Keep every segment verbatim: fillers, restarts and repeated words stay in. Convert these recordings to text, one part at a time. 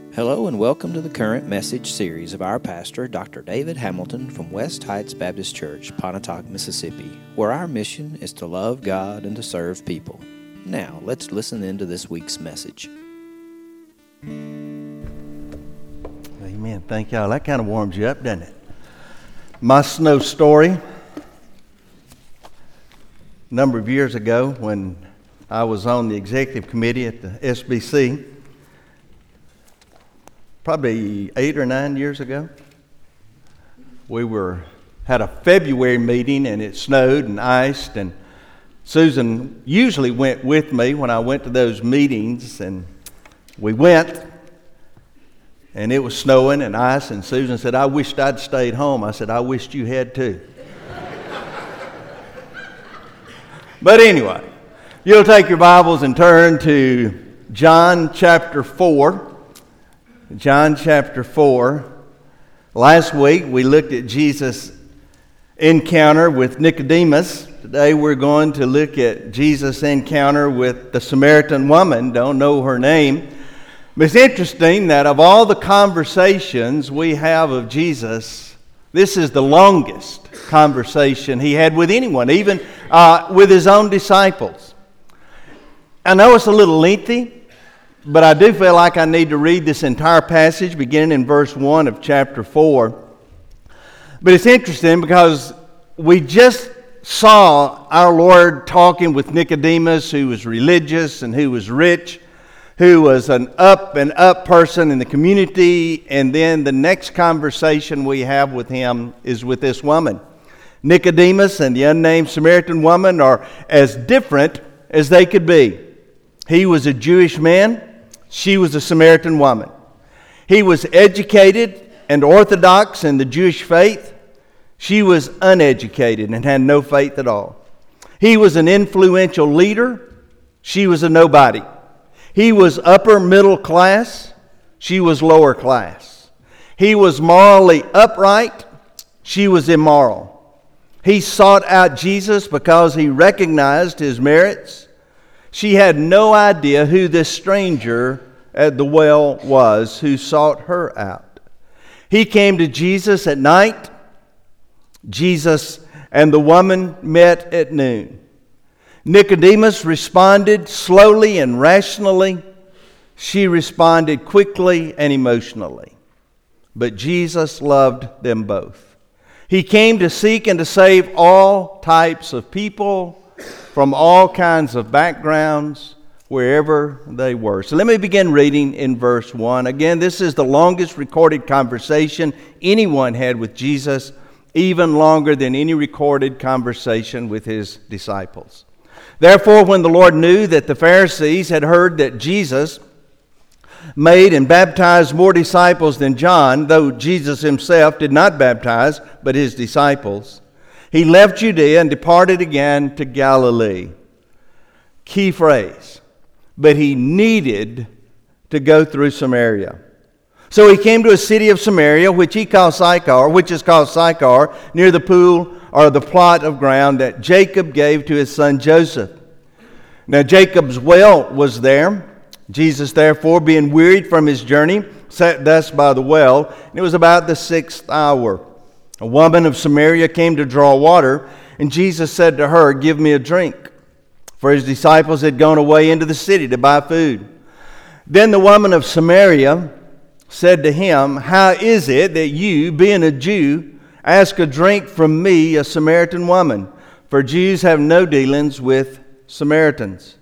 Hello and welcome to the current message series of our pastor, Doctor David Hamilton from West Heights Baptist Church, Pontotoc, Mississippi, where our mission is to love God and to serve people. Now, let's listen into this week's message. Amen. Thank y'all. That kind of warms you up, doesn't it? My snow story. A number of years ago when I was on the executive committee at the S B C, probably eight or nine years ago, we were had a February meeting and it snowed and iced, and Susan usually went with me when I went to those meetings, and we went and it was snowing and ice, and Susan said, "I wished I'd stayed home." I said, "I wished you had too." But anyway, you'll take your Bibles and turn to John chapter four. John chapter four. Last week we looked at Jesus' encounter with Nicodemus. Today we're going to look at Jesus' encounter with the Samaritan woman. Don't know her name. But it's interesting that of all the conversations we have of Jesus, this is the longest conversation he had with anyone, even uh, with his own disciples. I know it's a little lengthy, but I do feel like I need to read this entire passage beginning in verse one of chapter four. But it's interesting because we just saw our Lord talking with Nicodemus, who was religious and who was rich, who was an up and up person in the community, and then the next conversation we have with him is with this woman. Nicodemus and the unnamed Samaritan woman are as different as they could be. He was a Jewish man. She was a Samaritan woman. He was educated and orthodox in the Jewish faith. She was uneducated and had no faith at all. He was an influential leader. She was a nobody. He was upper middle class. She was lower class. He was morally upright. She was immoral. He sought out Jesus because he recognized his merits. She had no idea who this stranger at the well was who sought her out. He came to Jesus at night. Jesus and the woman met at noon. Nicodemus responded slowly and rationally. She responded quickly and emotionally. But Jesus loved them both. He came to seek and to save all types of people from all kinds of backgrounds, wherever they were. So let me begin reading in verse one. Again, this is the longest recorded conversation anyone had with Jesus, even longer than any recorded conversation with his disciples. Therefore, when the Lord knew that the Pharisees had heard that Jesus made and baptized more disciples than John, though Jesus himself did not baptize, but his disciples, he left Judea and departed again to Galilee. Key phrase. But he needed to go through Samaria. So he came to a city of Samaria, which he called Sychar, which is called Sychar, near the pool or the plot of ground that Jacob gave to his son Joseph. Now Jacob's well was there. Jesus, therefore, being wearied from his journey, sat thus by the well, and it was about the sixth hour. A woman of Samaria came to draw water, and Jesus said to her, "Give me a drink." For his disciples had gone away into the city to buy food. Then the woman of Samaria said to him, "How is it that you, being a Jew, ask a drink from me, a Samaritan woman? For Jews have no dealings with Samaritans."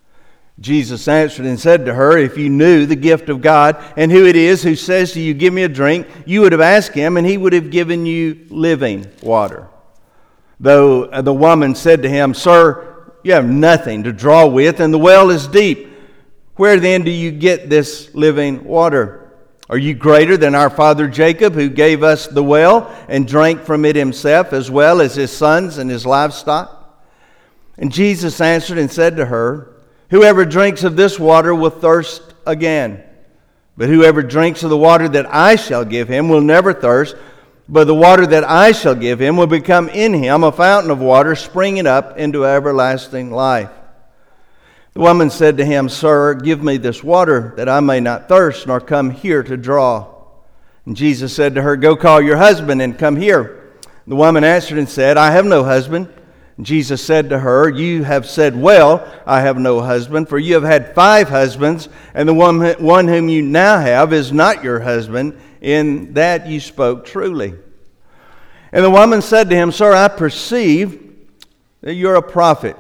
Jesus answered and said to her, "If you knew the gift of God and who it is who says to you, 'Give me a drink,' you would have asked him, and he would have given you living water." Though the woman said to him, "Sir, you have nothing to draw with, and the well is deep. Where then do you get this living water? Are you greater than our father Jacob, who gave us the well and drank from it himself, as well as his sons and his livestock?" And Jesus answered and said to her, "Whoever drinks of this water will thirst again. But whoever drinks of the water that I shall give him will never thirst, but the water that I shall give him will become in him a fountain of water springing up into everlasting life." The woman said to him, Sir, give me this water, that I may not thirst, nor come here to draw. And Jesus said to her, Go call your husband and come here. The woman answered and said, I have no husband. And Jesus said to her, You have said well, I have no husband, for you have had five husbands, and the one, one whom you now have is not your husband. In that you spoke truly. And the woman said to him, Sir, I perceive that you're a prophet.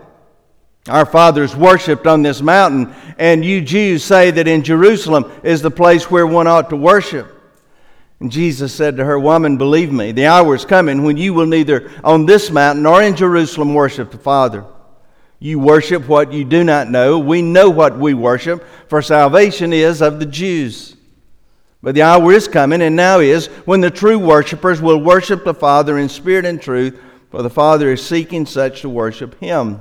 Our fathers worshipped on this mountain, and you Jews say that in Jerusalem is the place where one ought to worship. And Jesus said to her, Woman, believe me, the hour is coming when you will neither on this mountain nor in Jerusalem worship the Father. You worship what you do not know. We know what we worship, for salvation is of the Jews. But the hour is coming, and now is, when the true worshipers will worship the Father in spirit and truth, for the Father is seeking such to worship Him.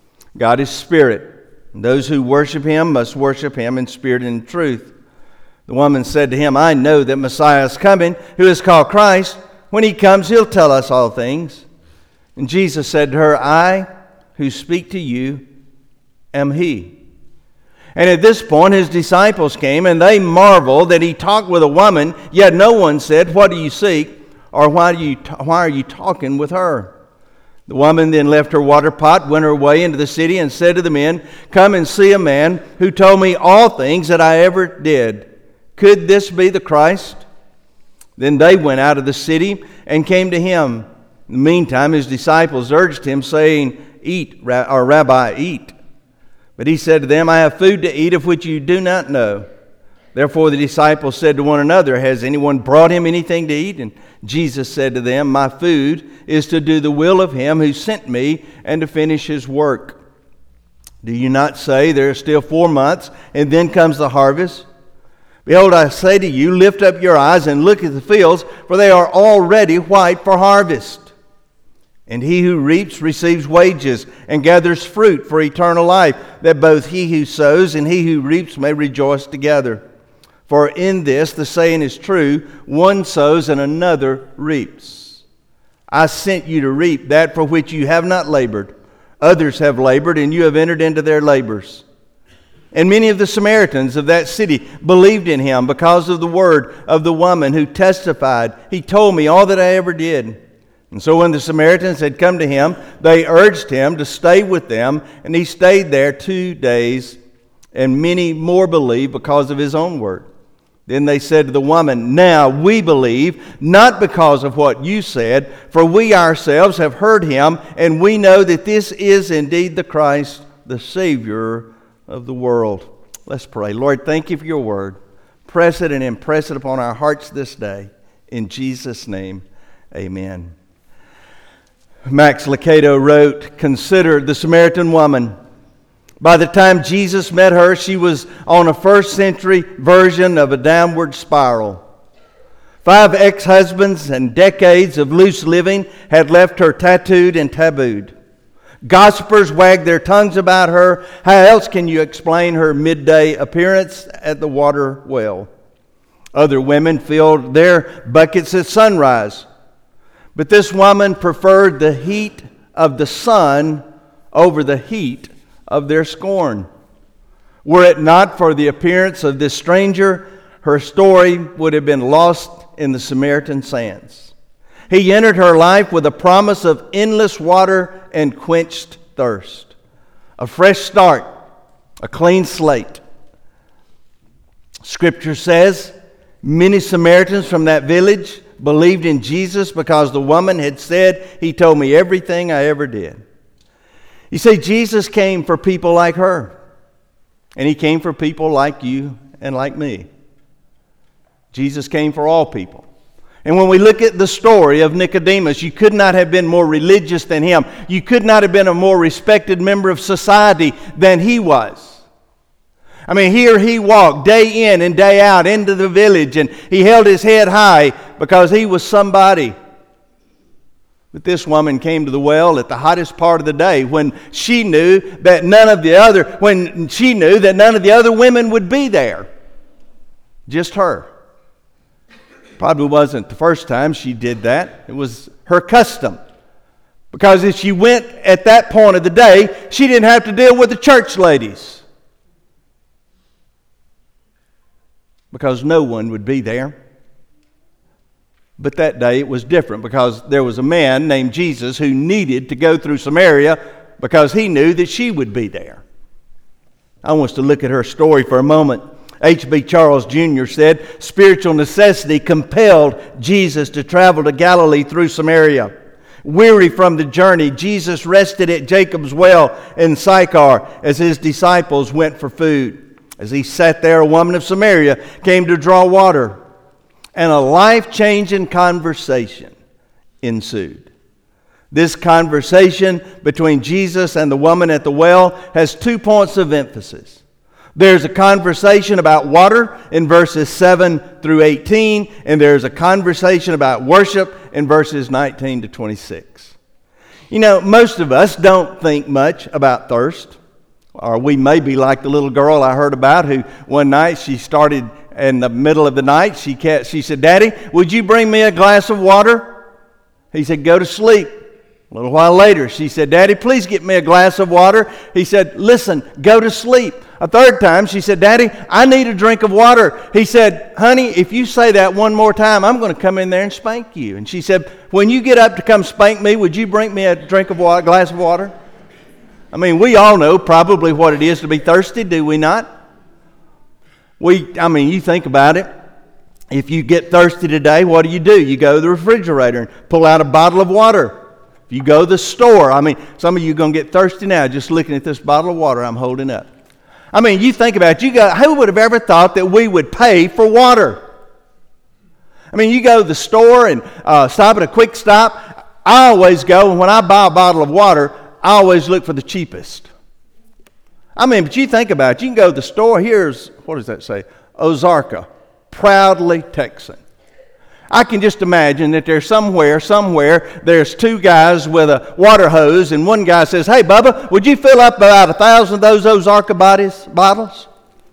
God is spirit, and those who worship Him must worship Him in spirit and in truth. The woman said to him, I know that Messiah is coming, who is called Christ. When He comes, He'll tell us all things. And Jesus said to her, I who speak to you am He. And at this point His disciples came, and they marveled that He talked with a woman, yet no one said, What do you seek? Or why, do you ta- why are you talking with her? The woman then left her water pot, went her way into the city, and said to the men, Come and see a man who told me all things that I ever did. Could this be the Christ? Then they went out of the city and came to Him. In the meantime, His disciples urged Him, saying, Eat, or Rabbi, eat. But He said to them, I have food to eat of which you do not know. Therefore the disciples said to one another, Has anyone brought Him anything to eat? And Jesus said to them, My food is to do the will of Him who sent me and to finish His work. Do you not say, There are still four months, and then comes the harvest? Behold, I say to you, lift up your eyes and look at the fields, for they are already white for harvest. And he who reaps receives wages and gathers fruit for eternal life, that both he who sows and he who reaps may rejoice together. For in this the saying is true, one sows and another reaps. I sent you to reap that for which you have not labored. Others have labored, and you have entered into their labors. And many of the Samaritans of that city believed in Him because of the word of the woman who testified, He told me all that I ever did. And so when the Samaritans had come to Him, they urged Him to stay with them, and He stayed there two days, and many more believed because of His own word. Then they said to the woman, Now we believe, not because of what you said, for we ourselves have heard Him, and we know that this is indeed the Christ, the Savior of the world. Let's pray. Lord, thank you for your word. Press it and impress it upon our hearts this day. In Jesus' name, amen. Max Lucado wrote, Consider the Samaritan woman. By the time Jesus met her, she was on a first century version of a downward spiral. Five ex-husbands and decades of loose living had left her tattooed and tabooed. Gossipers wagged their tongues about her. How else can you explain her midday appearance at the water well? Other women filled their buckets at sunrise. But this woman preferred the heat of the sun over the heat of their scorn. Were it not for the appearance of this stranger, her story would have been lost in the Samaritan sands. He entered her life with a promise of endless water and quenched thirst. A fresh start, a clean slate. Scripture says, many Samaritans from that village believed in Jesus because the woman had said, He told me everything I ever did. You see, Jesus came for people like her. And He came for people like you and like me. Jesus came for all people. And when we look at the story of Nicodemus, you could not have been more religious than him. You could not have been a more respected member of society than he was. I mean, here he walked day in and day out into the village, and he held his head high because he was somebody. But this woman came to the well at the hottest part of the day when she knew that none of the other, when she knew that none of the other women would be there. Just her. Probably wasn't the first time she did that. It was her custom. Because if she went at that point of the day, she didn't have to deal with the church ladies. because no one would be there. But that day it was different because there was a man named Jesus who needed to go through Samaria because he knew that she would be there. I want us to look at her story for a moment. H B Charles Junior said, spiritual necessity compelled Jesus to travel to Galilee through Samaria. Weary from the journey, Jesus rested at Jacob's well in Sychar as his disciples went for food. As he sat there, a woman of Samaria came to draw water, and a life-changing conversation ensued. This conversation between Jesus and the woman at the well has two points of emphasis. There's a conversation about water in verses seven through eighteen, and there's a conversation about worship in verses nineteen to twenty-six. You know, most of us don't think much about thirst, or we may be like the little girl I heard about who one night she started in the middle of the night, she kept, she said, "Daddy, would you bring me a glass of water?" He said, "Go to sleep." A little while later, she said, "Daddy, please get me a glass of water." He said, "Listen, go to sleep." A third time, she said, "Daddy, I need a drink of water." He said, "Honey, if you say that one more time, I'm going to come in there and spank you." And she said, "When you get up to come spank me, would you bring me a drink of water, glass of water?" I mean, we all know probably what it is to be thirsty, do we not? We, I mean, you think about it. If you get thirsty today, what do you do? You go to the refrigerator and pull out a bottle of water. If you go to the store, I mean, some of you are going to get thirsty now just looking at this bottle of water I'm holding up. I mean, you think about it. You go, who would have ever thought that we would pay for water? I mean, you go to the store and uh, stop at a quick stop. I always go, and when I buy a bottle of water, I always look for the cheapest. I mean, but you think about it. You can go to the store. Here's, what does that say? Ozarka, proudly Texan. I can just imagine that there's somewhere, somewhere, there's two guys with a water hose, and one guy says, "Hey, Bubba, would you fill up about a thousand of those Ozarka bodies, bottles?"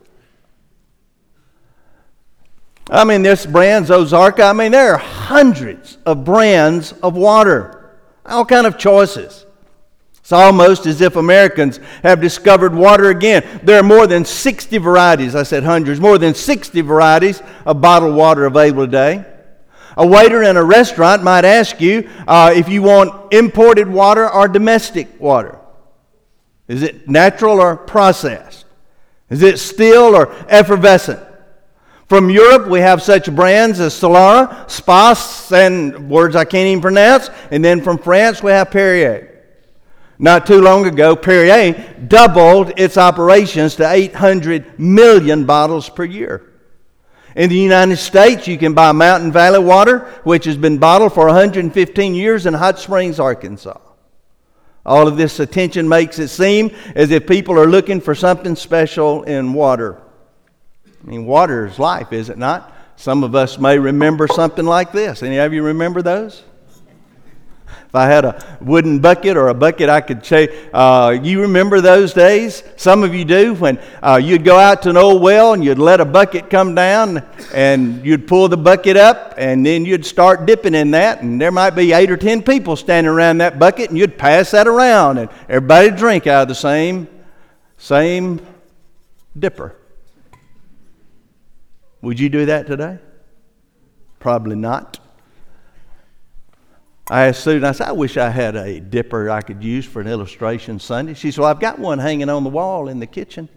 I mean, this brand's Ozarka. I mean, there are hundreds of brands of water, all kind of choices. It's almost as if Americans have discovered water again. There are more than sixty varieties, I said hundreds, more than sixty varieties of bottled water available today. A waiter in a restaurant might ask you uh, if you want imported water or domestic water. Is it natural or processed? Is it still or effervescent? From Europe, we have such brands as Solara, Spas, and words I can't even pronounce. And then from France, we have Perrier. Not too long ago, Perrier doubled its operations to eight hundred million bottles per year. In the United States, you can buy Mountain Valley water, which has been bottled for one hundred fifteen years in Hot Springs, Arkansas. All of this attention makes it seem as if people are looking for something special in water. I mean, water is life, is it not? Some of us may remember something like this. Any of you remember those? If I had a wooden bucket or a bucket, I could say, uh, you remember those days? Some of you do, when uh, you'd go out to an old well and you'd let a bucket come down and you'd pull the bucket up and then you'd start dipping in that, and there might be eight or ten people standing around that bucket, and you'd pass that around and everybody would drink out of the same, same dipper. Would you do that today? Probably not. I asked Susan, I said, "I wish I had a dipper I could use for an illustration Sunday." She said, "Well, I've got one hanging on the wall in the kitchen."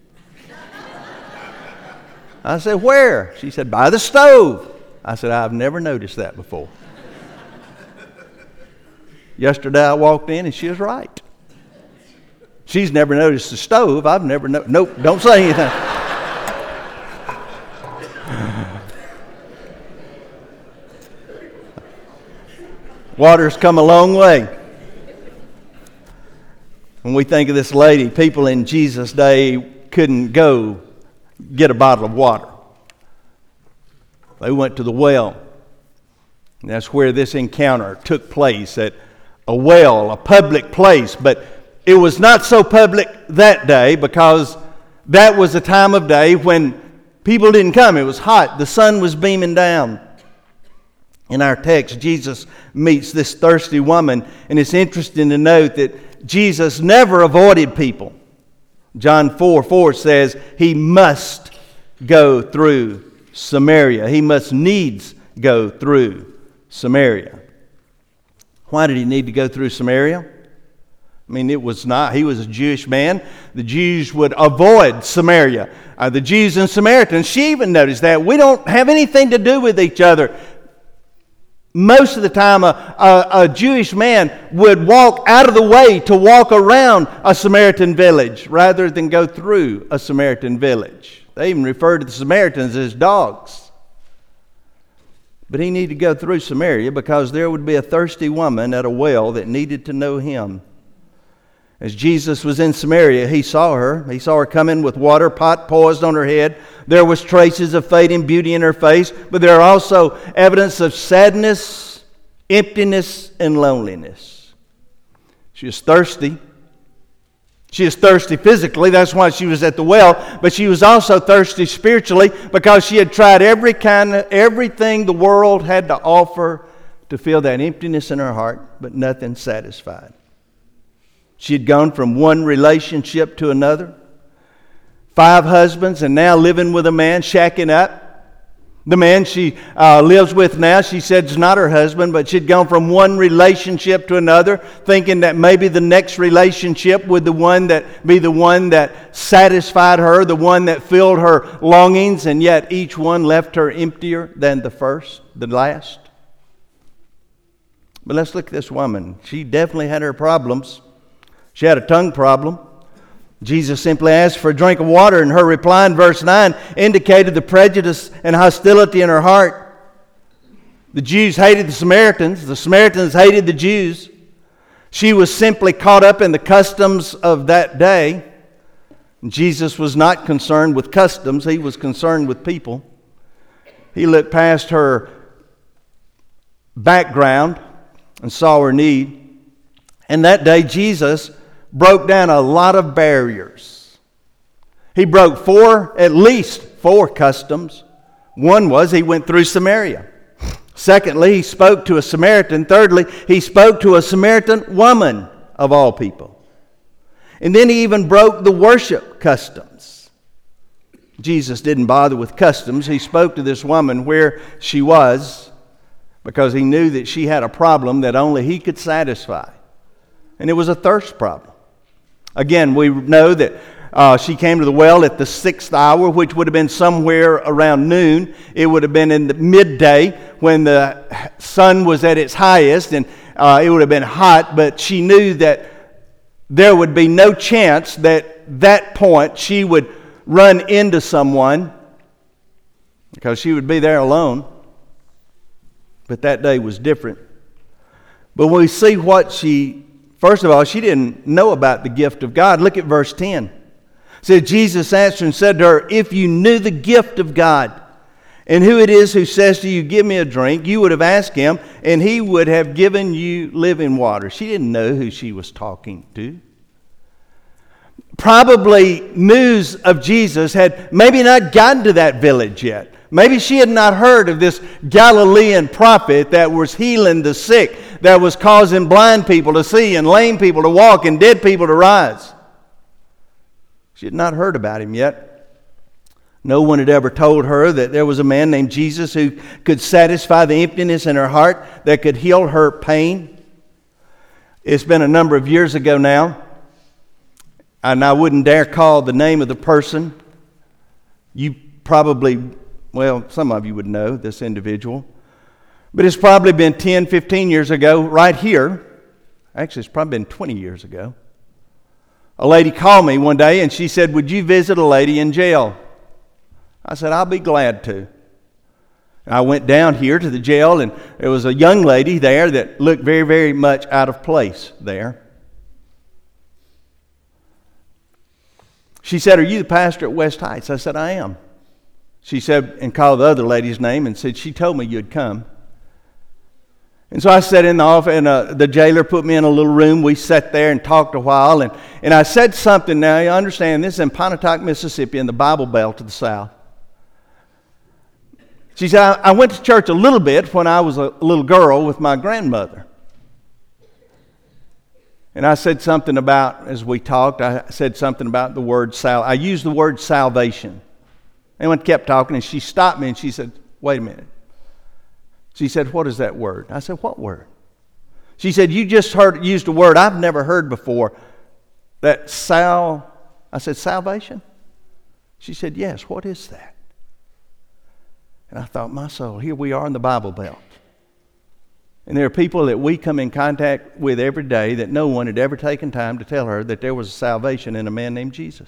I said, "Where?" She said, "By the stove." I said, "I've never noticed that before." Yesterday I walked in and she was right. She's never noticed the stove. I've never noticed. Nope, don't say anything. Water's come a long way. When we think of this lady, people in Jesus' day couldn't go get a bottle of water. They went to the well. And that's where this encounter took place, at a well, a public place. But it was not so public that day, because that was a time of day when people didn't come. It was hot. The sun was beaming down. In our text, Jesus meets this thirsty woman, and it's interesting to note that Jesus never avoided people. John four four says he must go through Samaria. He must needs go through Samaria. Why did he need to go through Samaria? I mean, it was not, he was a Jewish man. The Jews would avoid Samaria. Uh, the Jews and Samaritans, she even noticed that. We don't have anything to do with each other. Most of the time, a, a, a Jewish man would walk out of the way to walk around a Samaritan village rather than go through a Samaritan village. They even referred to the Samaritans as dogs. But he needed to go through Samaria because there would be a thirsty woman at a well that needed to know him. As Jesus was in Samaria, he saw her. He saw her coming with water, pot poised on her head. There was traces of fading beauty in her face, but there are also evidence of sadness, emptiness, and loneliness. She was thirsty. She was thirsty physically. That's why she was at the well. But she was also thirsty spiritually because she had tried every kind of, everything the world had to offer to fill that emptiness in her heart, but nothing satisfied. She had gone from one relationship to another. Five husbands and now living with a man, shacking up. The man she uh, lives with now, she said is not her husband, but she'd gone from one relationship to another, thinking that maybe the next relationship would the one that be the one that satisfied her, the one that filled her longings, and yet each one left her emptier than the first, the last. But let's look at this woman. She definitely had her problems. She had a tongue problem. Jesus simply asked for a drink of water, and her reply in verse nine indicated the prejudice and hostility in her heart. The Jews hated the Samaritans. The Samaritans hated the Jews. She was simply caught up in the customs of that day. Jesus was not concerned with customs. He was concerned with people. He looked past her background and saw her need. And that day, Jesus broke down a lot of barriers. He broke four, at least four customs. One was he went through Samaria. Secondly, he spoke to a Samaritan. Thirdly, he spoke to a Samaritan woman of all people. And then he even broke the worship customs. Jesus didn't bother with customs. He spoke to this woman where she was because he knew that she had a problem that only he could satisfy. And it was a thirst problem. Again, we know that uh, she came to the well at the sixth hour, which would have been somewhere around noon. It would have been in the midday when the sun was at its highest, and uh, it would have been hot, but she knew that there would be no chance that at that point she would run into someone because she would be there alone. But that day was different. But when we see what she First of all, she didn't know about the gift of God. Look at verse ten. It said, Jesus answered and said to her, if you knew the gift of God and who it is who says to you, give me a drink, you would have asked him and he would have given you living water. She didn't know who she was talking to. Probably news of Jesus had maybe not gotten to that village yet. Maybe she had not heard of this Galilean prophet that was healing the sick, that was causing blind people to see and lame people to walk and dead people to rise. She had not heard about him yet. No one had ever told her that there was a man named Jesus who could satisfy the emptiness in her heart, that could heal her pain. It's been a number of years ago now, and I wouldn't dare call the name of the person. You probably, well, some of you would know this individual. But it's probably been ten, fifteen years ago, right here. Actually, it's probably been twenty years ago. A lady called me one day and she said, would you visit a lady in jail? I said, I'll be glad to. And I went down here to the jail, and there was a young lady there that looked very, very much out of place there. She said, are you the pastor at West Heights? I said, I am. She said, and called the other lady's name and said, she told me you'd come. And so I sat in the office, and uh, the jailer put me in a little room. We sat there and talked a while, and, and I said something. Now, you understand, this is in Pontotoc, Mississippi, in the Bible Belt to the south. She said, I, I went to church a little bit when I was a little girl with my grandmother. And I said something about, as we talked, I said something about the word sal. I used the word salvation. And we kept talking, and she stopped me, and she said, wait a minute. She said, what is that word? I said, what word? She said, you just heard used a word I've never heard before. That sal, I said, salvation? She said, yes, what is that? And I thought, my soul, here we are in the Bible Belt. And there are people that we come in contact with every day that no one had ever taken time to tell her that there was a salvation in a man named Jesus.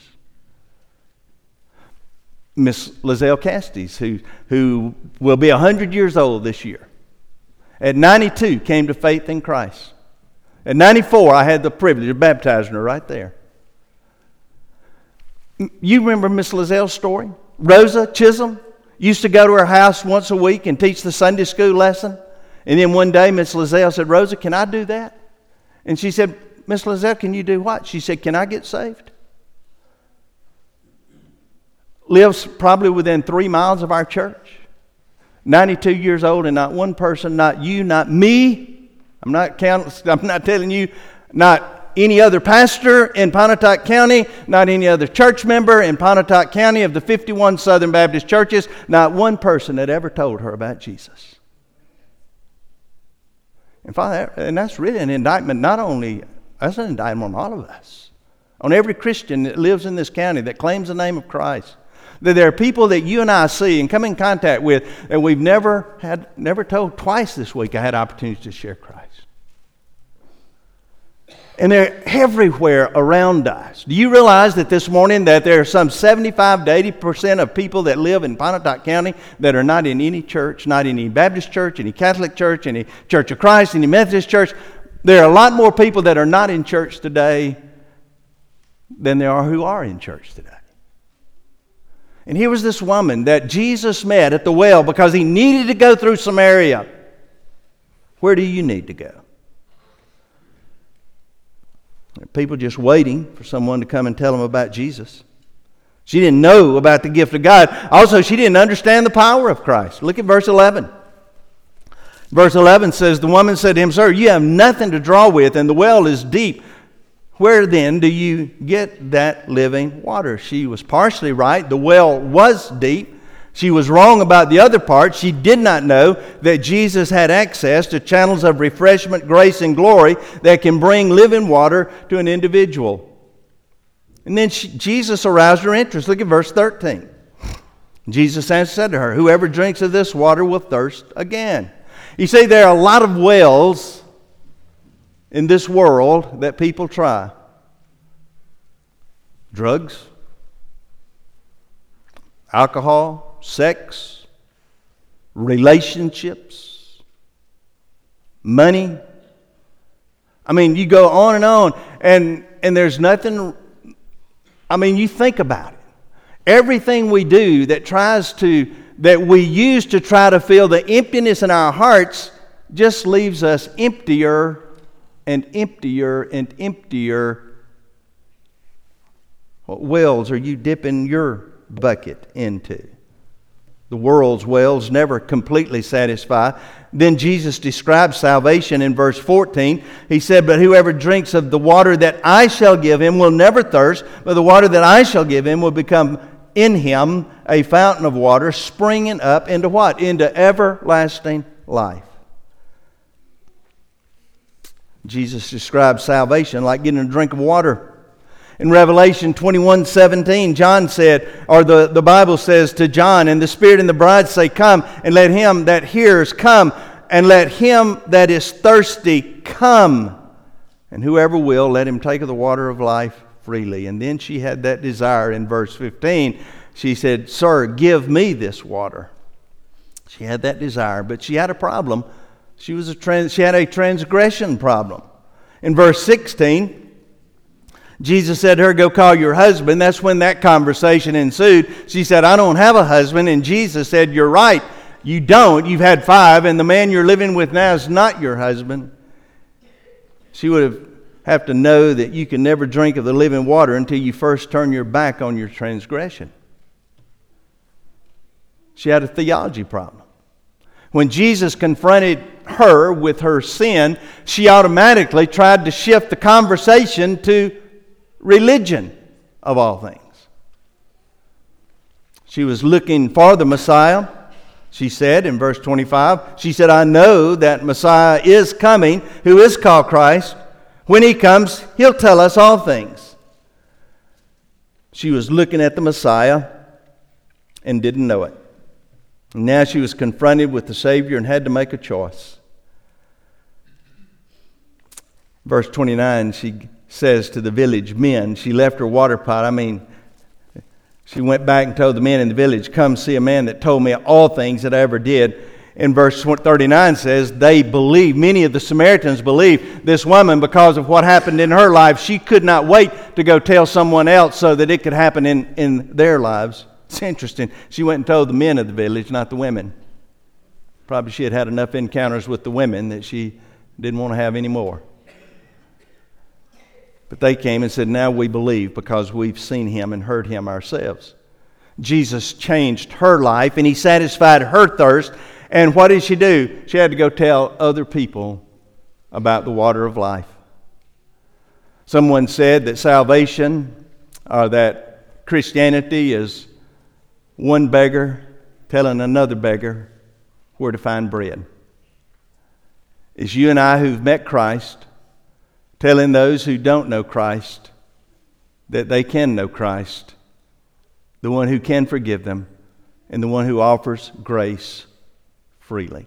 Miss Lizelle Castis, who, who will be one hundred years old this year, at ninety-two came to faith in Christ. At ninety-four, I had the privilege of baptizing her right there. You remember Miss Lizelle's story? Rosa Chisholm used to go to her house once a week and teach the Sunday school lesson. And then one day, Miss Lizelle said, Rosa, can I do that? And she said, Miss Lizelle, can you do what? She said, can I get saved? Lives probably within three miles of our church. ninety-two years old, and not one person, not you, not me. I'm not counting, I'm not telling you, not any other pastor in Pontotoc County, not any other church member in Pontotoc County of the fifty-one Southern Baptist churches, not one person had ever told her about Jesus. And, Father, and that's really an indictment, not only, that's an indictment on all of us, on every Christian that lives in this county that claims the name of Christ. That there are people that you and I see and come in contact with that we've never had, never told. Twice this week I had opportunities to share Christ. And they're everywhere around us. Do you realize that this morning that there are some seventy-five to eighty percent of people that live in Pontotoc County that are not in any church, not in any Baptist church, any Catholic church, any Church of Christ, any Methodist church? There are a lot more people that are not in church today than there are who are in church today. And here was this woman that Jesus met at the well because he needed to go through Samaria. Where do you need to go? People just waiting for someone to come and tell them about Jesus. She didn't know about the gift of God. Also, she didn't understand the power of Christ. Look at verse eleven. Verse eleven says, the woman said to him, Sir, you have nothing to draw with, and the well is deep. Where then do you get that living water? She was partially right. The well was deep. She was wrong about the other part. She did not know that Jesus had access to channels of refreshment, grace, and glory that can bring living water to an individual. And then she, Jesus aroused her interest. Look at verse thirteen. Jesus answered, said to her, Whoever drinks of this water will thirst again. You see, there are a lot of wells in this world that people try. Drugs, alcohol, sex, relationships, money. I mean, you go on and on, and, and there's nothing, I mean, you think about it. Everything we do that tries to, that we use to try to fill the emptiness in our hearts just leaves us emptier and emptier and emptier. What wells are you dipping your bucket into? The world's wells never completely satisfy. Then Jesus describes salvation in verse fourteen. He said, But whoever drinks of the water that I shall give him will never thirst, but the water that I shall give him will become in him a fountain of water springing up into what? Into everlasting life. Jesus describes salvation like getting a drink of water. In Revelation twenty-one seventeen, John said, or the, the Bible says to John, And the Spirit and the bride say, Come, and let him that hears come, and let him that is thirsty come. And whoever will, let him take of the water of life freely. And then she had that desire in verse fifteen. She said, Sir, give me this water. She had that desire, but she had a problem. She was a trans, she had a transgression problem. In verse sixteen, Jesus said to her, Go call your husband. That's when that conversation ensued. She said, I don't have a husband. And Jesus said, You're right. You don't. You've had five, and the man you're living with now is not your husband. She would have, have to know that you can never drink of the living water until you first turn your back on your transgression. She had a theology problem. When Jesus confronted her with her sin, she automatically tried to shift the conversation to religion, of all things. She was looking for the Messiah. She said in verse twenty-five, she said, I know that Messiah is coming, who is called Christ. When he comes, he'll tell us all things. She was looking at the Messiah and didn't know it. And now she was confronted with the Savior and had to make a choice. Verse twenty-nine, she says to the village men, she left her water pot. I mean, she went back and told the men in the village, come see a man that told me all things that I ever did. And verse thirty-nine says, they believed, many of the Samaritans believed this woman because of what happened in her life. She could not wait to go tell someone else so that it could happen in, in their lives. It's interesting. She went and told the men of the village, not the women. Probably she had had enough encounters with the women that she didn't want to have any more. But they came and said, now we believe because we've seen him and heard him ourselves. Jesus changed her life and he satisfied her thirst. And what did she do? She had to go tell other people about the water of life. Someone said that salvation or that Christianity is one beggar telling another beggar where to find bread. It's you and I who've met Christ telling those who don't know Christ that they can know Christ, the one who can forgive them, and the one who offers grace freely.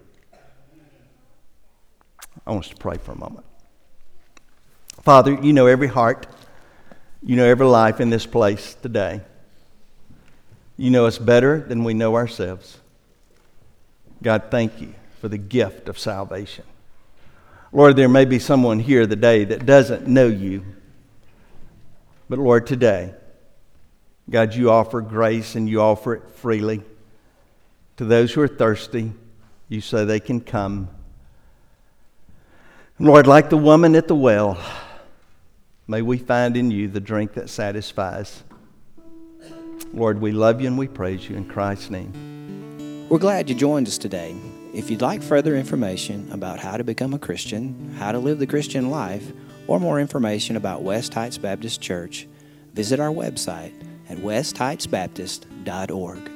I want us to pray for a moment. Father, you know every heart, you know every life in this place today. You know us better than we know ourselves. God, thank you for the gift of salvation. Lord, there may be someone here today that doesn't know you. But Lord, today, God, you offer grace and you offer it freely. To those who are thirsty, you say they can come. Lord, like the woman at the well, may we find in you the drink that satisfies. Lord, we love you and we praise you in Christ's name. We're glad you joined us today. If you'd like further information about how to become a Christian, how to live the Christian life, or more information about West Heights Baptist Church, visit our website at west heights baptist dot org.